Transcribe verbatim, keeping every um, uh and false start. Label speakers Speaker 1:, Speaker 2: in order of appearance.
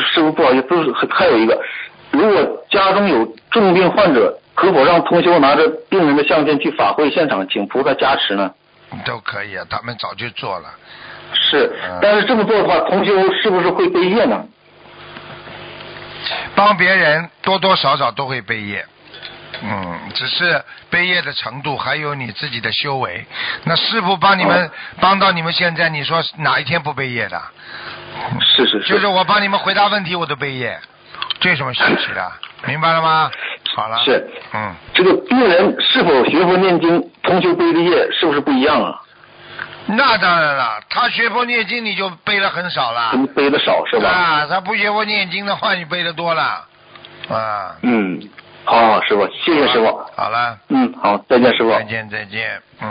Speaker 1: 师傅不好意思，还有一个，如果家中有重病患者，可否让同修拿着病人的相片去法会现场请菩萨加持呢？
Speaker 2: 都可以啊，他们早就做了。
Speaker 1: 是，但是这么做的话，同修是不是会背业呢？
Speaker 2: 帮别人多多少少都会背业，嗯，只是背业的程度还有你自己的修为。那师父帮你们、哦、帮到你们现在，你说哪一天不背业的？
Speaker 1: 是是是。
Speaker 2: 就是我帮你们回答问题，我都背业，这有什么稀奇的？明白了吗？好了。
Speaker 1: 是。
Speaker 2: 嗯。
Speaker 1: 这个病人是否学佛念经，同修背的业是不是不一样啊？
Speaker 2: 那当然了，他学佛念经你就背了很少了。
Speaker 1: 你背的少是吧？
Speaker 2: 啊，他不学佛念经的话，你背的多了。啊。
Speaker 1: 嗯，好，师傅，谢谢师傅。
Speaker 2: 好了。
Speaker 1: 嗯，好，再见，师傅。
Speaker 2: 再见，再见。嗯。